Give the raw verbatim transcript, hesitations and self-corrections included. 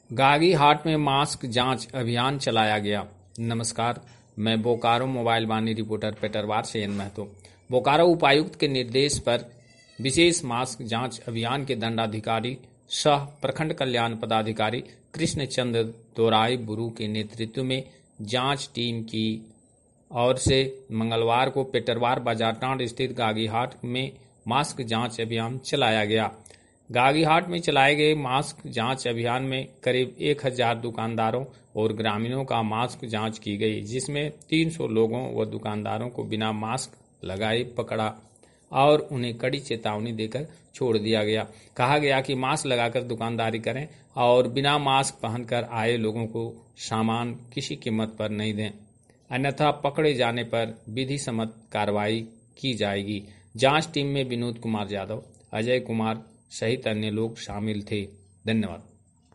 गागीहाट में मास्क जांच अभियान चलाया गया। नमस्कार, मैं बोकारो मोबाइल वाणी रिपोर्टर पेटरवार से एन महतो। बोकारो उपायुक्त के निर्देश पर विशेष मास्क जांच अभियान के दंडाधिकारी सह प्रखंड कल्याण पदाधिकारी कृष्ण चंद्र दोराई बुरू के नेतृत्व में जांच टीम की ओर से मंगलवार को पेटरवार बाजारटांड स्थित गागीहाट में मास्क जांच अभियान चलाया गया। गागीहाट में चलाए गए मास्क जांच अभियान में करीब एक हजार दुकानदारों और ग्रामीणों का मास्क जांच की गई, जिसमें तीन सौ लोगों व दुकानदारों को बिना मास्क लगाए पकड़ा और उन्हें कड़ी चेतावनी देकर छोड़ दिया गया। कहा गया कि मास्क लगाकर दुकानदारी करें और बिना मास्क पहनकर आए लोगों को सामान किसी कीमत पर नहीं दें, अन्यथा पकड़े जाने पर विधि सम्मत कार्रवाई की जाएगी। जांच टीम में विनोद कुमार यादव, अजय कुमार सहित अन्य लोग शामिल थे। धन्यवाद।